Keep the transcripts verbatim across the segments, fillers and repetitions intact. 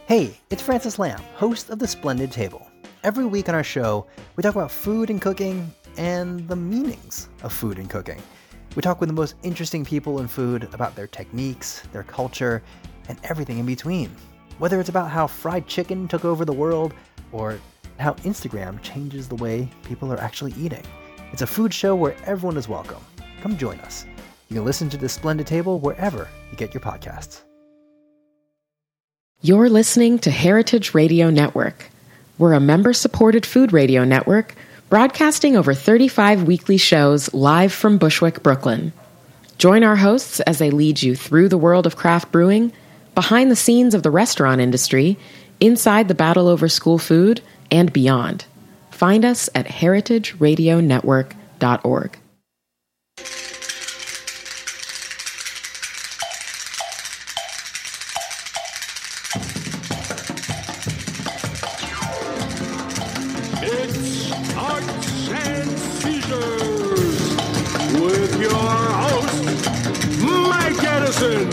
Hey, it's Francis Lamb, host of The Splendid Table. Every week on our show, we talk about food and cooking and the meanings of food and cooking. We talk with the most interesting people in food about their techniques, their culture, and everything in between. Whether it's about how fried chicken took over the world or how Instagram changes the way people are actually eating. It's a food show where everyone is welcome. Come join us. You can listen to The Splendid Table wherever you get your podcasts. You're listening to Heritage Radio Network. We're a member-supported food radio network broadcasting over thirty-five weekly shows live from Bushwick, Brooklyn. Join our hosts as they lead you through the world of craft brewing, behind the scenes of the restaurant industry, inside the battle over school food, and beyond. Find us at heritage radio network dot org. It's Arts and Seizures with your host, Mike Edison.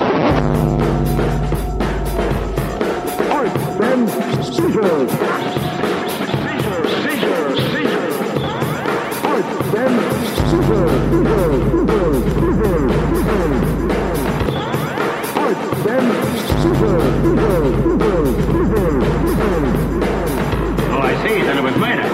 Arts and Seizures. Seizures, seizures, seizures. Arts and Seizures. Seizures, seizures, seizures, seizures. Arts and Seizures. Seizures, seizures, seizures, seizures. Oh, I see. Then it was later.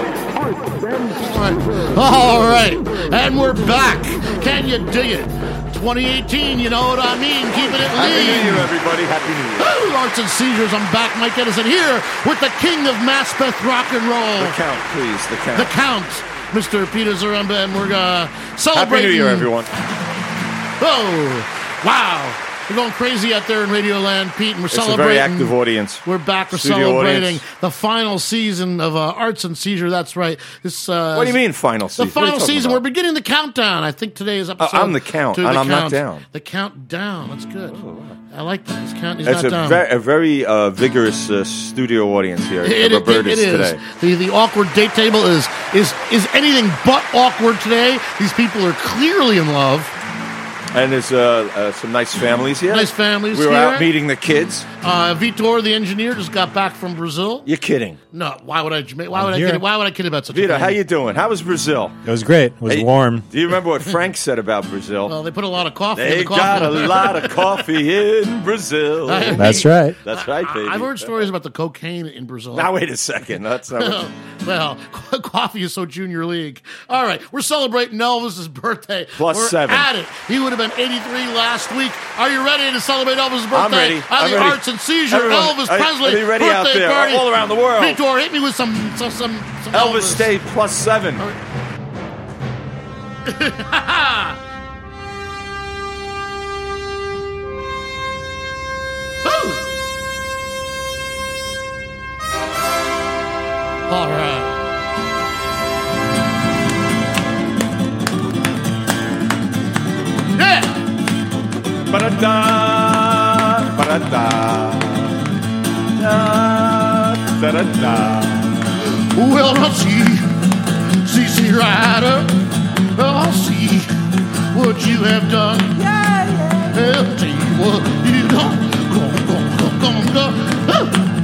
All right, and we're back. Can you dig it? twenty eighteen, you know what I mean? Keeping it lean. Happy New Year, everybody. Happy New Year. Woo, Arts and Seizures. I'm back. Mike Edison here with the king of Maspeth rock and roll. The Count, please. The Count. The Count, Mister Peter Zaremba, and we're uh, celebrating. Happy New Year, everyone. Oh, wow. We're going crazy out there in Radio Land, Pete, and we're it's celebrating. It's a very active audience. We're back. We're Studio celebrating audience. the final season of uh, Arts and Seizure. That's right. This. Uh, What do you mean final season? The final season. About? We're beginning the countdown. I think today is episode. Uh, I'm the count, to and the I'm count. not down. The countdown. That's good. Oh, wow. I like that. He's, count, he's it's not a, down. ve- a very uh, vigorous uh, studio audience here at It, it, it, it is. today. The, the awkward date table is is is anything but awkward today. These people are clearly in love. And there's uh, uh, some nice families here. Nice families We were here. out meeting the kids. Uh, Vitor, the engineer, just got back from Brazil. You're kidding. No, why would I? Why would I here. kid? Why would I kid about such a Vito, thing? how you doing? How was Brazil? It was great. It was Hey, warm. Do you remember what Frank said about Brazil? Well, they put a lot of coffee. in they the coffee. got a lot of coffee in Brazil. That's right. That's right, baby. I've heard stories about the cocaine in Brazil. Now wait a second. That's not. What Well, coffee is so junior league. All right, we're celebrating Elvis's birthday. Plus we're seven. At it. He would have been eighty-three last week. Are you ready to celebrate Elvis's birthday? I'm ready. At I'm the ready. Arts and Seizure Everyone, Elvis are- Presley are you ready out birthday there, party. all around the world? Vitor, hit me with some some some, some Elvis Elvis. stayed plus seven. Woo! All right. Yeah. Ba-da-da, ba-da-da, da, da-da-da. Well, I'll see, see, see, Rider. I'll see what you have done. Yeah, yeah. I'll tell you what you done. Go, go, go, go, go. Oh.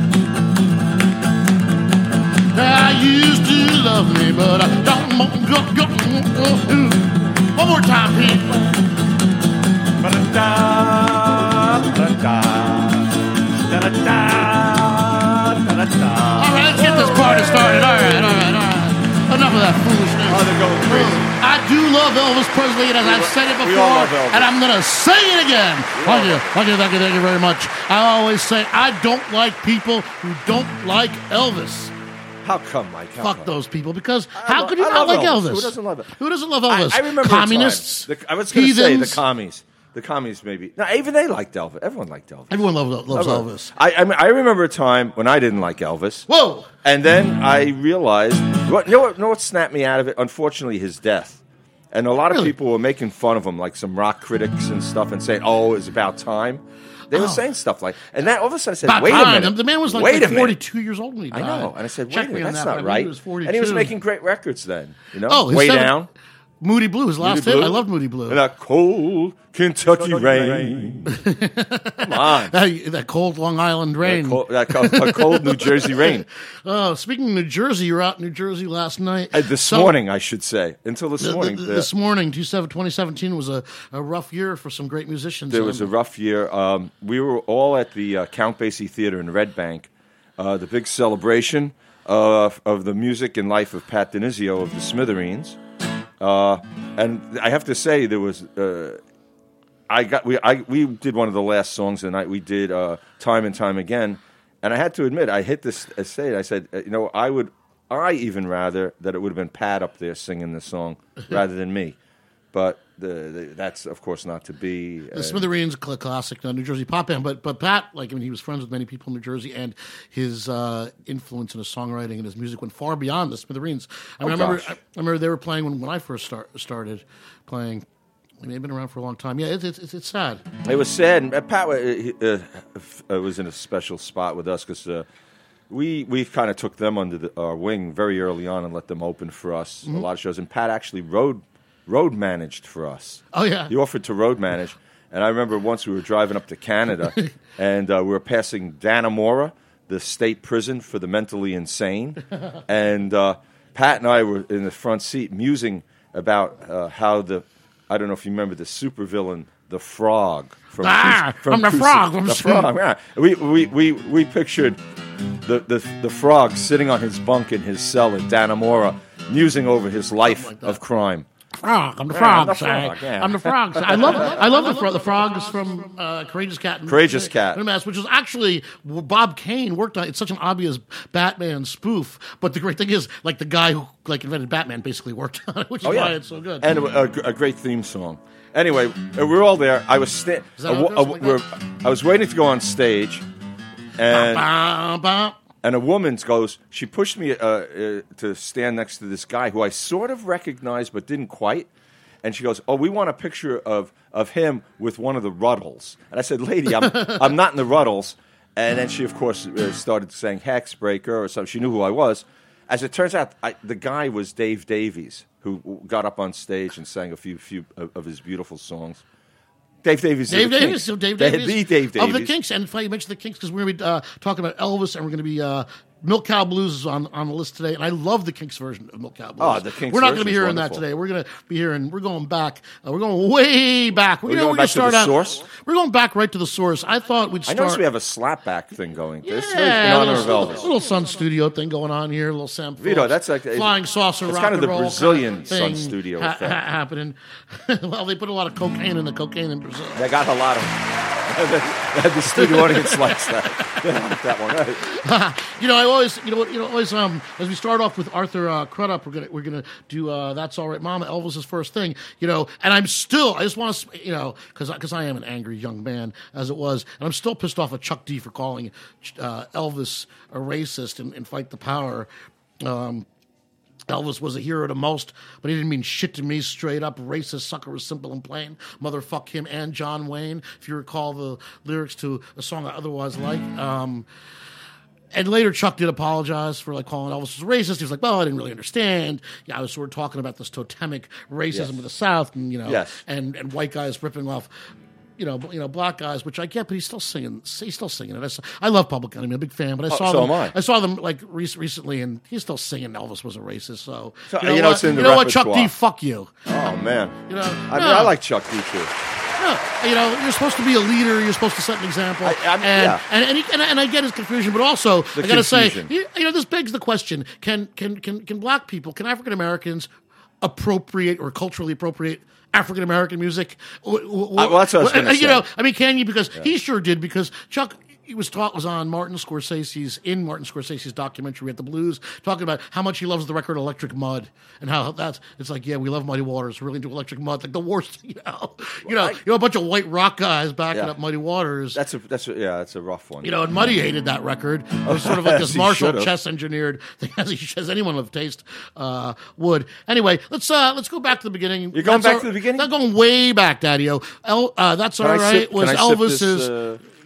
I used to love me, but I don't want go, go, go. One more time, Pete. Ba-da-da, ba-da-da, da-da-da, da-da-da. All right, let's get this party started. All right, all right, all right. Enough of that foolishness. Oh, they're going crazy. I do love Elvis Presley, and as I've said it We all before, love Elvis. and I'm going to say it again. Thank you, thank you, thank you, thank you very much. I always say I don't like people who don't like Elvis. How come, Mike? How Fuck come? those people, because I how lo- could you I not love like Elvis? Elvis. Who doesn't love it? Who doesn't love Elvis? I, I remember communists. a time. The, I was going to say the heathens. commies. The commies, maybe. No, even they liked Elvis. Everyone liked Elvis. Everyone loves, loves Everyone. Elvis. I, I, mean, I remember a time when I didn't like Elvis. Whoa! And then I realized, what, you know what, you know what snapped me out of it? Unfortunately, his death. And a lot of Really? people were making fun of him, like some rock critics and stuff, and saying, oh, it's about time. They were Oh. saying stuff like, and then all of a sudden I said, About wait time. a minute. The man was like, wait like a minute. forty-two years old when he I died. know. And I said, Check wait a me minute, on that's that, not but I believe right. he was forty-two. And he was making great records then. You know, Oh, his Way seven- Down. Moody Blue, his last Moody hit. Blue? I love Moody Blue. And that cold Kentucky rain. Come on. that, that cold Long Island rain. That cold, that cold, a cold New Jersey rain. Oh, speaking of New Jersey, you were out in New Jersey last night. Uh, this So- morning, I should say. Until this The- the- morning. the- the- this morning, twenty seventeen was a, a rough year for some great musicians. There was a Um, rough year. Um, we were all at the uh, Count Basie Theater in Red Bank, uh, the big celebration of, of the music and life of Pat Denizio of the Smithereens. Uh, and I have to say, there was uh, I got we I we did one of the last songs of the night. We did uh, Time and Time Again, and I had to admit, I hit this estate. I said, uh, you know, I would, I even rather that it would have been Pat up there singing this song rather than me, but. The, the, that's of course not to be. The Uh, Smithereens, cl- classic uh, New Jersey pop band, but but Pat, like I mean, he was friends with many people in New Jersey, and his uh, influence in his songwriting and his music went far beyond the Smithereens. I mean, Oh, I remember, gosh. I, I remember they were playing when, when I first start, started playing. I mean, they've been around for a long time. Yeah, it's it's, it's, it's sad. It was sad, and uh, Pat uh, he, uh, uh, was in a special spot with us because uh, we we kind of took them under the, our wing very early on and let them open for us Mm-hmm. a lot of shows. And Pat actually road road managed for us. Oh yeah, He offered to road manage, and I remember once we were driving up to Canada, and uh, we were passing Dannemora, the state prison for the mentally insane, and uh, Pat and I were in the front seat musing about uh, how the I don't know if you remember the supervillain, the Frog. From Ah, Cus- from I'm the Cus- Frog from the Sc- Frog. Yeah. We, we we we pictured the, the the Frog sitting on his bunk in his cell at Dannemora, musing over his life like that. of crime. Frog. I'm the Yeah, frog. I'm the side. frog, yeah. I'm the frog. side. I love. I love the frog. The frog is from uh, Courageous Cat. and- Courageous Cat. and Mask, which was actually Bob Kane worked on. It's such an obvious Batman spoof, but the great thing is, like the guy who like invented Batman basically worked on it, which is Oh, yeah. why it's so good. And a, a, a great theme song. Anyway, uh, we were all there. I was sta- Is that a- how it a- goes? Like we're- that? I was waiting to go on stage, and Bah, bah. and a woman goes. She pushed me uh, uh, to stand next to this guy who I sort of recognized but didn't quite. And she goes, "Oh, we want a picture of, of him with one of the Ruddles." And I said, "Lady, I'm I'm not in the Ruddles." And then she, of course, uh, started saying Hexbreaker or something. She knew who I was. As it turns out, I, the guy was Dave Davies, who got up on stage and sang a few few of, of his beautiful songs. Dave Davies. of Dave the Davis, Kinks. so Dave The- Davis the Dave Davies of the Kinks, and funny you mentioned the Kinks because we're going to be uh, talking about Elvis, and we're going to be uh, Milk Cow Blues is on, on the list today, and I love the Kinks version of Milk Cow Blues. Oh, the Kinks We're not going to version be is hearing that wonderful. today. We're going to be hearing. We're going back. Uh, we're going way back. We're, We're you know, going we're back to start the out. source? We're going back right to the source. I thought we'd I start. noticed we have a slapback thing going. yeah, This is in a honor little, of Elvis. little Sun Studio thing going on here. A little Sam Vito, Phillips, that's like- flying saucer. it's rock kind of and the roll Brazilian kind of Sun thing Studio ha- effect. ha- happening. Well, they put a lot of cocaine in the cocaine in Brazil. They got a lot of. The studio audience likes that. They like that one. Right. You know, I always, you know, what, you know, always. Um, as we start off with Arthur uh, Crudup, we're gonna we're gonna do uh, "That's All Right, Mama," Elvis's first thing. You know, and I'm still, I just want to, you know, because because I am an angry young man as it was, and I'm still pissed off at Chuck D for calling uh, Elvis a racist and, and Fight the Power. Um, Elvis was a hero to most, but he didn't mean shit to me. Straight up racist sucker was simple and plain. Motherfuck him and John Wayne. If you recall the lyrics to a song I otherwise like. Um, and later Chuck did apologize for like calling Elvis a racist. He was like, well, I didn't really understand. Yeah, I was sort of talking about this totemic racism Yes. of the South and, you know, Yes. and, and white guys ripping off you know, you know, black guys, which I get, but he's still singing. He's still singing it. I, saw, I love Public Enemy. I'm a big fan, but I Oh, saw so them. am I. I saw them like re- recently, and he's still singing. Elvis was a racist. So, So, you know, you know, what? it's in the you know what, Chuck D, repertoire. fuck you. Oh man. You know, I mean, no. I like Chuck D too. No, you know, you're supposed to be a leader. You're supposed to set an example. I- I'm- and, yeah. and, and, he, and and I get his confusion, but also The I got to say, confusion. you, you know, this begs the question: Can can can can black people, can African Americans appropriate or culturally appropriate African American music? W- w- Uh, well, that's what I was gonna you say. know, I mean, can you? Because he sure did. Because Chuck. He was taught was on Martin Scorsese's in Martin Scorsese's documentary at the Blues, talking about how much he loves the record Electric Mud and how that's it's like, yeah, we love Muddy Waters, we're really into Electric Mud, like the worst, you know, you know, I- you know, a bunch of white rock guys backing Yeah. up Muddy Waters. That's a that's a, yeah, that's a rough one. You know, and Muddy hated that record. It was sort of like As this he Marshall should've. chess engineered thing, as, he, as anyone of taste uh, would. Anyway, let's uh, let's go back to the beginning. You're going That's back all- to the beginning? Not going way back, Daddy-O. El, uh, That's Can all I right. sip- Was can I sip Elvis's? this, uh,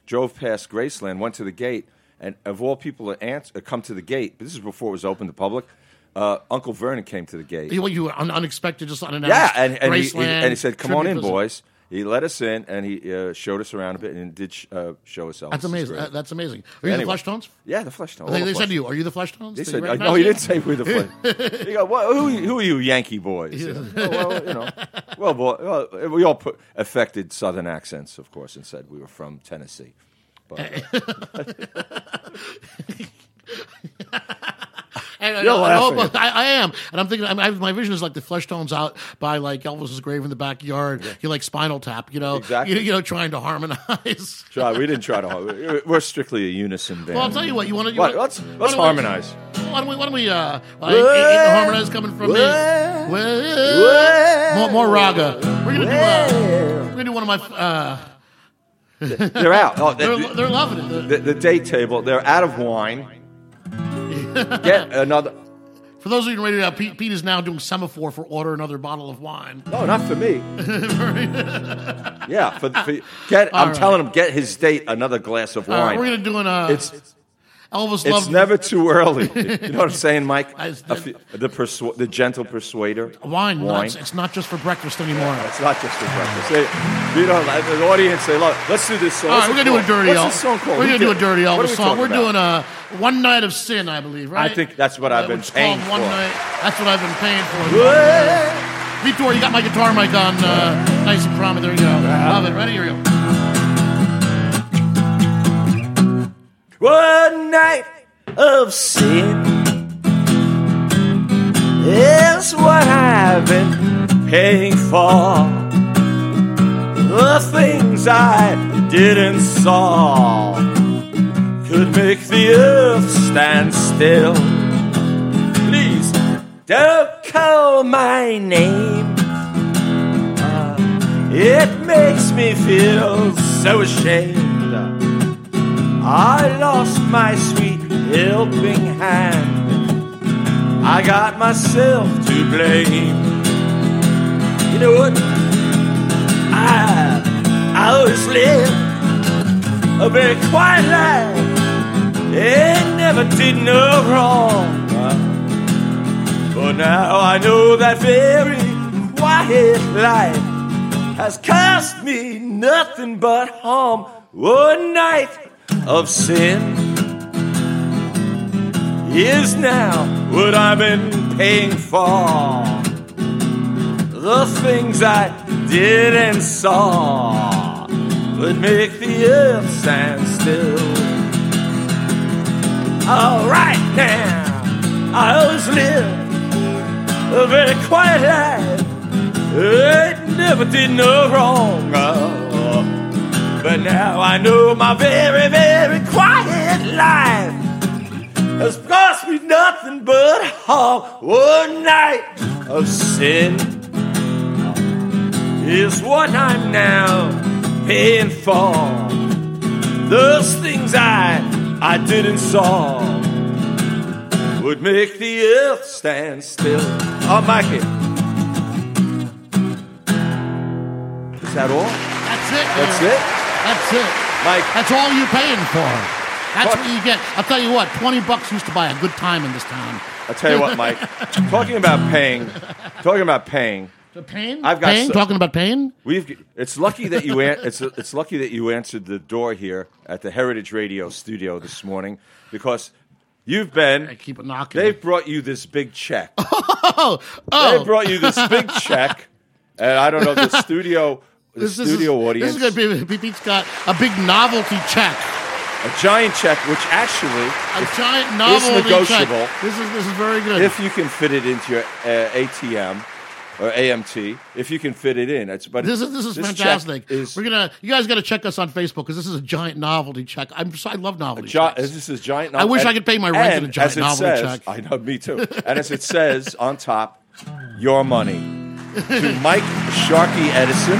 drove past Graceland, went to the gate, and of all people to answer, uh, come to the gate, but this is before it was open to public, uh, Uncle Vernon came to the gate. You, you were un- unexpected, just unannounced. Yeah, and, and, he, he, Graceland, and he said, come on in, tribute visit. boys. He let us in, and he uh, showed us around a bit, and did sh- uh, show us Elvis. That's amazing. Uh, that's amazing. Are you Anyway. the Flesh Tones? Yeah, the Flesh Tones. They, all they the said to Flesh- you, "Are you the Flesh Tones?" They Did said, you uh, recognize no, he you? didn't say we're the Flesh. He go, well, who, who are you Yankee boys? You know, oh, well, you know. Well, boy, well, we all put affected Southern accents, of course, and said we were from Tennessee. But, uh, And, and, You're I, hope- laughing. I, I am, and I'm thinking. I mean, I, my vision is like the Flesh Tones out by like Elvis's grave in the backyard. You like Spinal Tap, you know, Exactly. you, you know, trying to harmonize. try, we didn't try to. har- We're strictly a unison band. Well, I'll tell you what. You want to? What? Let's let's harmonize. Why don't we? Why don't we? Uh, well, ain't, ain't the harmonize coming from me. Well, more, more raga. We're gonna do. Uh, we're gonna do one of my. Uh, They're out. Oh, they're, the, they're loving it. the, the date table. They're out of wine. Get another. For those of you ready, uh, Pete, Pete is now doing semaphore for order another bottle of wine. No, not for me. Yeah, for, for get. I'm right. telling him get his date another glass of All right, wine. we're gonna do an uh, It's Elvis it's love. never too early. You know what I'm saying, Mike? I- A fe- the persu- the gentle persuader. wine. Wine. It's, it's not just for breakfast anymore. It's not just for breakfast. They, you know, like, the audience say, "Look, let's do this song." All right, What's we're it gonna do a called? dirty What's Elvis. this song called? We're Who gonna do a did- dirty what are Elvis we song. talking We're about? doing a One Night of Sin, I believe, right? I think that's what I've been It's paying called One for. Night. That's what I've been paying for. Whoa. Vitor, you got my guitar mic on, uh, nice and prominent. There you go. Love it. Ready? Here we go. One night of sin is what I've been paying for. The things I didn't saw could make the earth stand still. Please don't call my name. Uh, it makes me feel so ashamed. I lost my sweet helping hand. I got myself to blame. You know what? I, I always lived a very quiet life and never did no wrong. But now I know that very quiet life has cost me nothing but harm. One night of sin is now what I've been paying for. The things I didn't saw would make the earth stand still. All right now, I always lived a very quiet life. It never did no wrong. Oh. But now I know my very, very quiet life has cost me nothing but harm. One night of sin is what I'm now paying for. Those things I, I didn't saw would make the earth stand still. Oh, Mikey. Is that all? That's it. That's man. it? That's it. Mike. That's all you're paying for. That's What? what you get. I'll tell you what, twenty bucks used to buy a good time in this town. I'll tell you what, Mike. Talking about paying, talking about paying. The pain? I've got pain? so- Talking about pain? We've. It's lucky that you. An, it's it's lucky that you answered the door here at the Heritage Radio studio this morning because you've been. I keep it knocking. They've brought you this big check. oh, They oh. brought you this big check, and I don't know the studio. The This, this studio is, audience. This is going to be. Pete's got a big novelty check. A giant check, which actually A if- giant novelty negotiable. check. This is this is very good. if you can fit it into your uh, A T M or A M T, if you can fit it in. It's, but This is this is check fantastic. Is We're gonna you guys got to check us on Facebook because this is a giant novelty check. I'm so, I love novelty gi- checks. this is giant. I wish and- I could pay my rent in a and giant as it novelty says, check. I know, me too. And as it says on top, your money to Mike Sharkey Edison,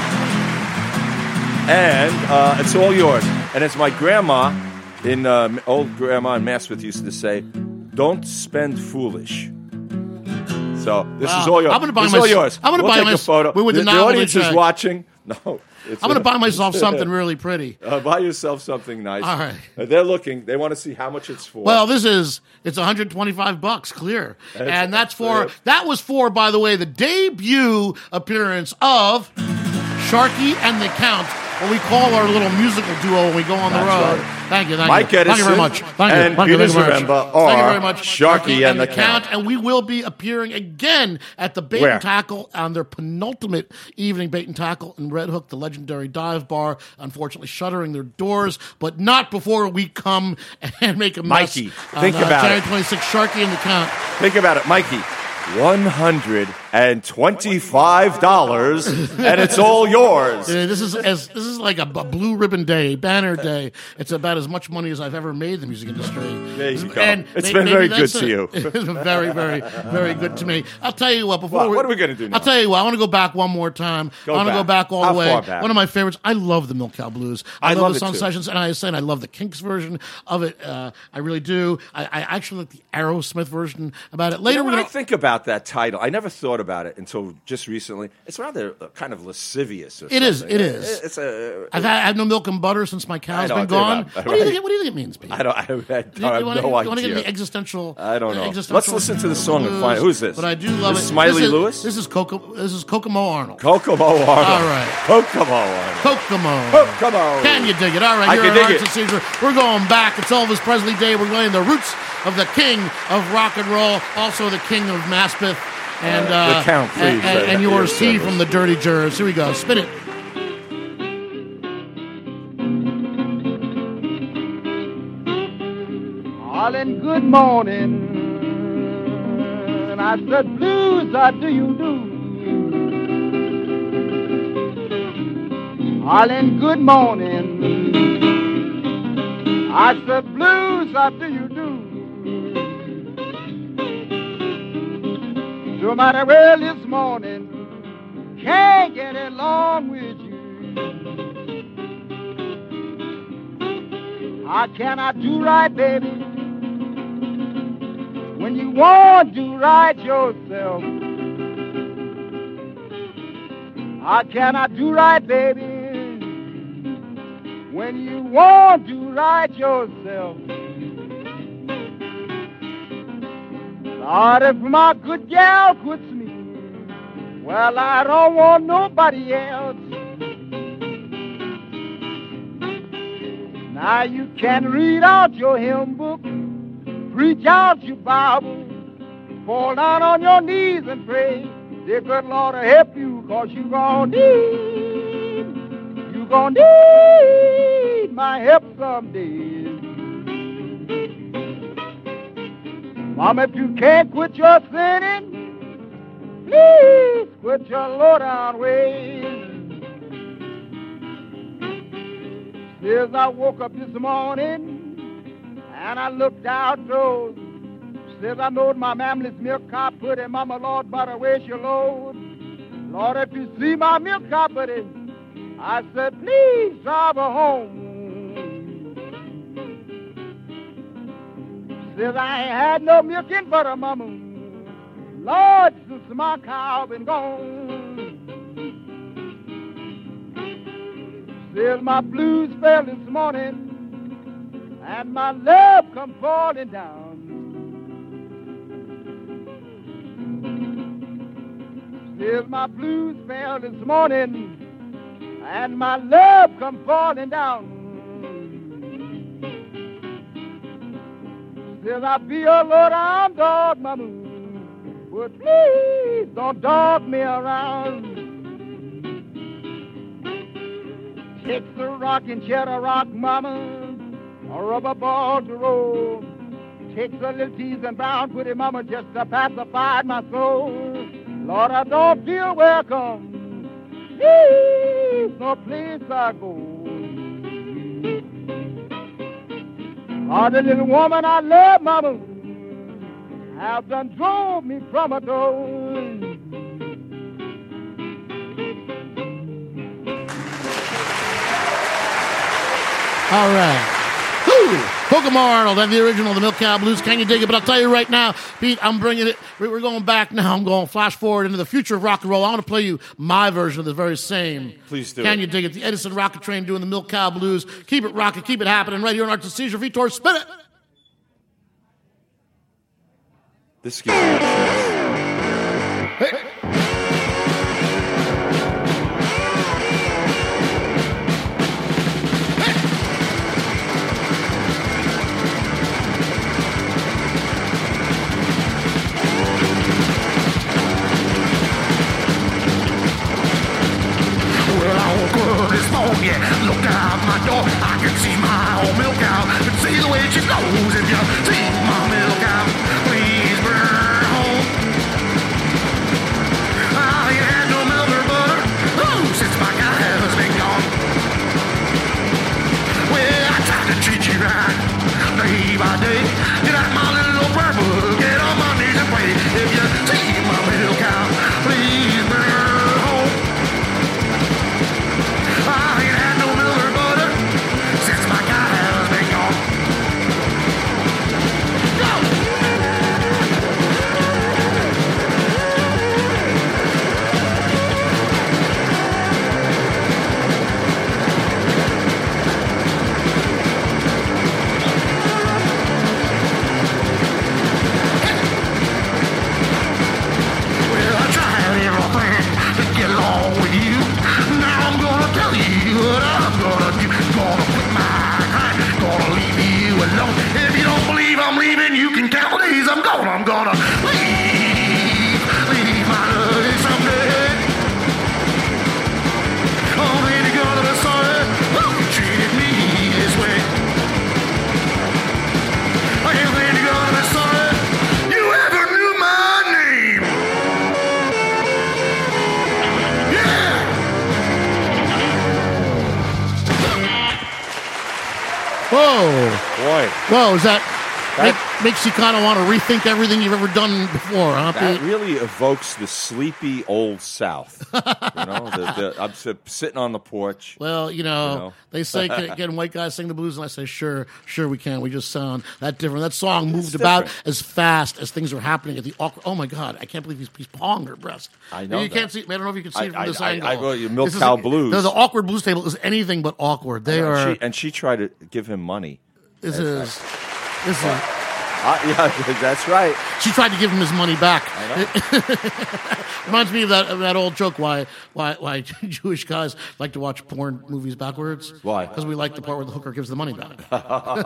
and uh, it's all yours. And it's my grandma in uh, old grandma in Massworth used to say, "Don't spend foolish." So this Wow. is all yours. I'm gonna buy this my- is all yours. I'm gonna we'll buy take my- a photo. with the, the the novelty audience is check. watching. No. It's I'm going to a- buy myself something really pretty. Uh, buy yourself something nice. All right. Uh, they're looking. They want to see how much it's for. Well, this is it's one hundred twenty-five bucks clear, That's- and that's for that's- that was for, by the way, the debut appearance of Sharky and the Count, what we call our little musical duo when we go on the That's road. right. Thank you, thank Mike you, thank you very Edison much. Thank you, and thank you, Peter thank you very much. Zaremba Thank you are very much, Sharky and the Count. and we will be appearing again at the Bait Where? and Tackle on their penultimate evening Bait and Tackle in Red Hook, the legendary dive bar. Unfortunately, shuttering their doors, but not before we come and make a mess. Mikey, on, think uh, about January it. twenty-sixth, Sharky and the Count. Think about it, Mikey. One hundred and twenty-five dollars, and it's all yours. Uh, This is as this is like a, b- blue ribbon day, banner day. It's about as much money as I've ever made in the music industry. There you go. And It's may- been maybe very good that's to it. you. It's very, very, very good to me. I'll tell you what. Before What- we, what are we gonna do now? I'll tell you what. I want to go back one more time. Go I want to go back. back all How the way. far back? One of my favorites. I love the Milk Cow Blues. I, I love, love the it Sun too. Sessions, and I said I love the Kinks version of it. Uh, I really do. I, I actually like the Aerosmith version about it. You Later, know, we're when I gonna. think about that title, I never thought about it until just recently. It's rather uh, kind of lascivious. Or It is, something. it is. It's a. I've had, I have no milk and butter since my cow's know, been I do gone. about- What do you right. think? What do you think it means, Pete? I don't. I, don't, I, don't, You- I you have wanna- no you want to get idea. the existential? I don't know. existential Let's listen to the song and blues, find- who's this? But I do love This it. Smiley this is, Lewis? This is Coco. This is Kokomo Arnold. Kokomo Arnold. All right. Kokomo Arnold. Kokomo. Kokomo. Can you dig it? All right. I You're can an dig arts it. and seizure. We're going back. It's Elvis Presley Day. We're going the roots of the king of rock and roll, also the king of Maspeth. And, Uh, uh, the Count, please. and, and, and Uh, yours, yes, T yes. from the Dirty Jurors. Here we go. Spin it. Darling, good morning. I said, blues, how do you do? Darling, good morning. I said, blues, how do you do? No matter where this morning, can't get along with you. How can I do right, baby, when you won't do right yourself? How can I do right, baby, when you won't do right yourself? Lord, if my good gal quits me, well, I don't want nobody else. Now you can read out your hymn book, preach out your Bible, fall down on your knees and pray. Dear good Lord to help you, cause you gon' need, you gon' need my help someday. Mama, if you can't quit your sinning, please quit your low-down ways. Since I woke up this morning and I looked outdoors, since I knowed my family's milk cow putty, Mama, Lord, butter, where's your load? Lord, if you see my milk cow putty, I said, please drive her home. Since I ain't had no milk and butter, Mama, Lord, since my cow been gone. Since my blues fell this morning and my love come falling down. Since my blues fell this morning and my love come falling down. Since I be a low-down dog, Mama, but please don't dog me around. Takes a rockin' cheddar rock, Mama, a rubber ball to roll. Takes a little tease and brown pretty Mama just to pacify my soul. Lord, I don't feel welcome. Please, no place I go. Oh, the little woman I love, Mama, have done drove me from a door. All right. Whew. Kokomo Arnold and the original, the Milk Cow Blues. Can you dig it? But I'll tell you right now, Pete, I'm bringing it. We're going back now. I'm going flash forward into the future of rock and roll. I want to play you my version of the very same. Please do Can it. you dig it? The Edison Rocket Train doing the Milk Cow Blues. Keep it rocking, keep it happening right here on Arts and Seizure. Vitor, spin it. This gives me a chance. Hey. Yeah, look out my door, I can see my old milk cow, can see the way she flows. If you see my milk cow, please burn home. I ain't had no milk or butter, ooh, since my cow has been gone. Well, I tried to treat you right, day by day. Get out my little prayer book, get on my knees and pray. If you see my milk cow, please burn home. I ain't had no milk or butter since my cow has been gone. Go! Well, I tried everything to get along with you. Now I'm gonna tell you what I'm gonna do. Gonna quit my kind, gonna leave you alone. If you don't believe I'm leaving, you can count the days I'm gone. I'm gonna leave, leave my love someday. Oh, baby, gonna be sorry, oh, you treated me this way. I ain't really gonna be sorry, you ever knew my name. Yeah! Whoa. Boy, Whoa, is that, That- make, makes you kind of want to rethink everything you've ever done before, huh, that Pete? really evokes the sleepy old South. You know, the, the, I'm si- sitting on the porch. Well, you know, You know. they say, can, can white guys sing the blues? And I say, sure, sure we can. We just sound that different. That song moved about different. as fast as things were happening at the awkward. Oh, my God, I can't believe he's, he's pawing her breast. I know You that. can't see, I don't know if you can see I- it from I- this I- angle. I wrote you Milk This is Cow a- Blues. The, the awkward blues table is anything but awkward. They and, are, she, and she tried to give him money. this is, this is, Uh, yeah, that's right. she tried to give him his money back. I know. Reminds me of that of that old joke why why why Jewish guys like to watch porn movies backwards. Why? Because we like the part where the hooker gives the money back. All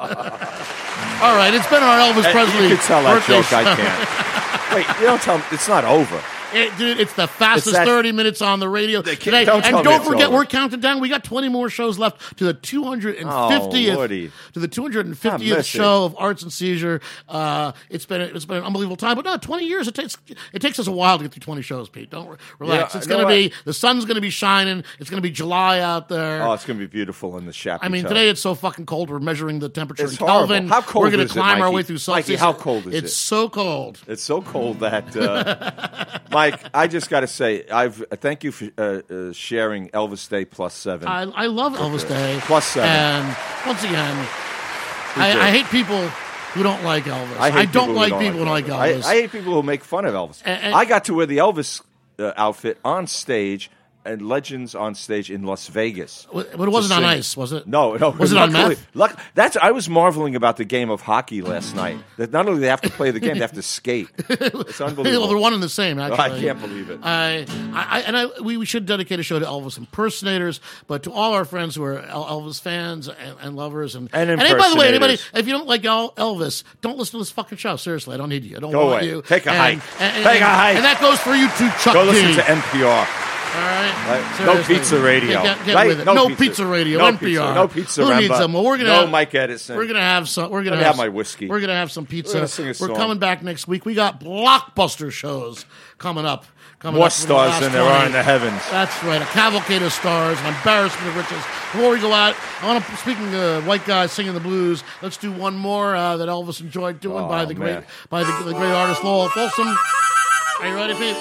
right, it's been our Elvis Hey, Presley. you can tell that birthday joke. I show. can't. Wait, you don't tell me. It's not over. It, dude, it's the fastest It's that- thirty minutes on the radio They can't- today. don't and tell me don't it's forget, over. we're counting down. We got twenty more shows left to the two hundred fiftieth Oh, Lordy. to the two hundred I fiftieth miss it. show of Arts and Seizure. Uh, it's been it's been an unbelievable time, but no, twenty years. It takes it takes us a while to get through twenty shows, Pete. Don't re- relax. Yeah, it's no, going to I- be the sun's going to be shining. It's going to be July out there. Oh, it's going to be beautiful in the Chappie. I mean, today it's so fucking cold. We're measuring the temperature It's in Kelvin. horrible. How cold We're gonna is it, climb our Mikey? way through Celsius. Mikey, how cold is it's it? so cold. It's so cold that, uh, Mike, I just got to say, I've uh, thank you for uh, uh, sharing Elvis Day plus seven. I, I love Elvis Day. Plus seven. And once again, do. I, I hate people who don't like Elvis. I, hate don't people like who people who like I, Elvis. I hate people who make fun of Elvis. And- and- I got to wear the Elvis uh, outfit on stage and Legends on stage in Las Vegas. but it wasn't to on sing. ice, was it? No, no. Was it on luckily- meth? Luck, that's I was marveling about the game of hockey last night. That not only they have to play the game, they have to skate. It's Well, unbelievable. they're one and the same, actually. I can't believe it. I, I, and I, we, we should dedicate a show to Elvis impersonators, but to all our friends who are El- Elvis fans and, and lovers, and And and hey, by the way, anybody, impersonators. if you don't like El- Elvis, don't listen to this fucking show. Seriously, I don't need you. I don't Go want away. you. Take a And- hike. And, and- Take a and- hike. And that goes for you too, Chuck Go D. listen to N P R. All right, Right? No Seriously. pizza radio. Get, get Right? with it. No No, pizza. pizza. radio. No N P R. pizza. No pizza Who needs Ramba. them? Well, we're gonna No have, Mike Edison. We're gonna have some. We're gonna Let me have, have my whiskey. We're gonna have some pizza. We're gonna sing a We're song. coming back next week. We got blockbuster shows coming up. Coming More up from the stars last than there are twenty. in the heavens. That's right. A cavalcade of stars, an embarrassment of riches. Before we go out, I want to. Speaking of white guys singing the blues, let's do one more uh, that Elvis enjoyed doing Oh, by the man. great by the, the great artist Lowell Folsom. Are you ready, Pete?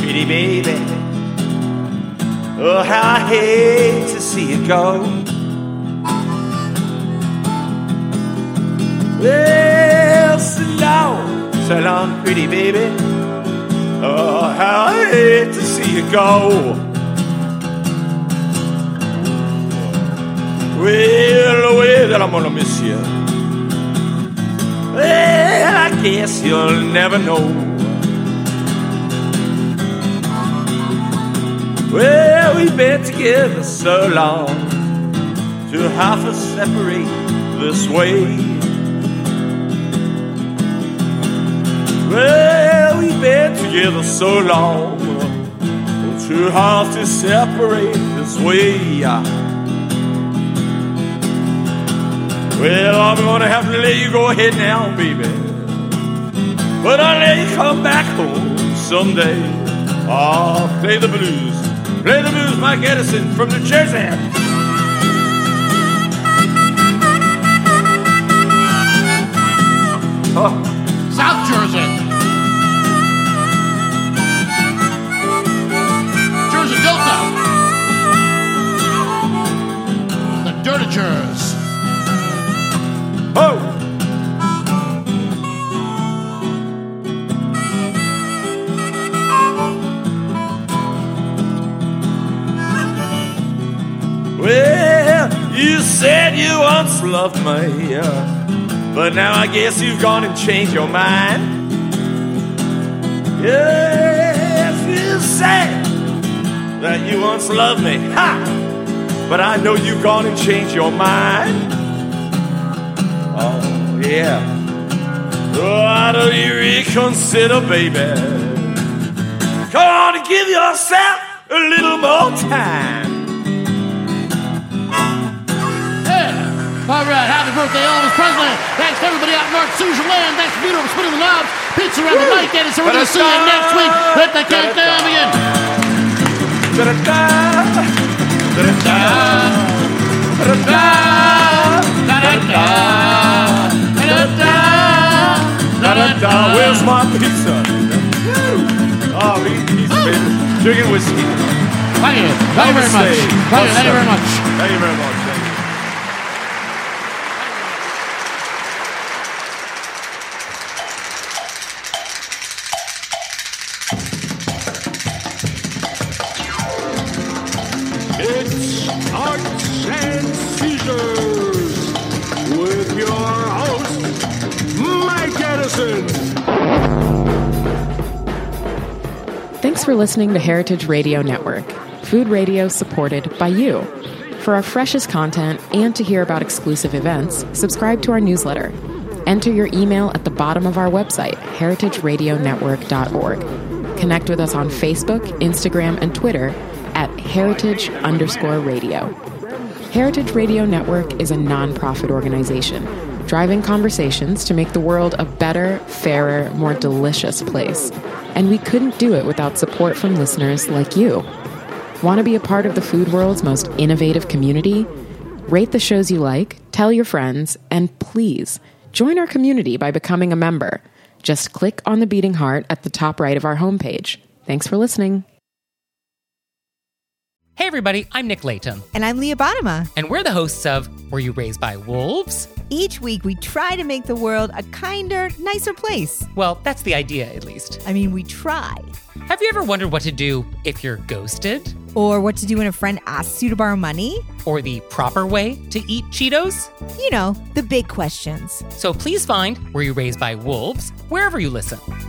pretty baby. Oh, how I hate to see you go. Well, so long, so long, pretty baby. Oh, how I hate to see you go. Well, the way that I'm gonna miss you, well, I guess you'll never know. Well, we've been together so long to have to separate this way. Well, we've been together so long to have to separate this way. Well, I'm gonna have to let you go ahead now, baby, but I'll let you come back home someday. Oh, play the blues, play the blues, Mike Edison from New Jersey. Oh, South Jersey. Jersey Delta. The Dirtitures. Oh! Well, you said you once loved me, but now I guess you've gone and changed your mind. Yes, you said that you once loved me, ha! But I know you've gone and changed your mind. Oh, yeah. Why don't you reconsider, baby? Come on and give yourself a little more time. Yeah. All right, happy birthday, Elvis Presley. Thanks to everybody out north, Susan Land. Thanks to Beautiful Spinning the Knobs. Pizza around the night, Dennis. So we're going to see you next week. Let the countdown begin. Da-da-da. Da-da-da. Da-da-da. Da-da-da. Da-da-da. Where's my pizza? Oh, he's been drinking whiskey. Thank you. Thank you very much. Thank you, thank you very much. Thank you very much. It's Arts and Seizures with your host, Mike Edison. Thanks for listening to Heritage Radio Network, food radio supported by you. For our freshest content and to hear about exclusive events, subscribe to our newsletter. Enter your email at the bottom of our website, heritage radio network dot org. Connect with us on Facebook, Instagram, and Twitter at heritage underscore radio. Heritage Radio Network is a nonprofit organization driving conversations to make the world a better, fairer, more delicious place. And we couldn't do it without support from listeners like you. Want to be a part of the food world's most innovative community? Rate the shows you like, tell your friends, and please join our community by becoming a member. Just click on the beating heart at the top right of our homepage. Thanks for listening. Hey everybody, I'm Nick Latham. And I'm Leah Bottima. And we're the hosts of Were You Raised by Wolves? Each week we try to make the world a kinder, nicer place. Well, that's the idea, at least. I mean, we try. Have you ever wondered what to do if you're ghosted? Or what to do when a friend asks you to borrow money? Or the proper way to eat Cheetos? You know, the big questions. So please find Were You Raised by Wolves wherever you listen.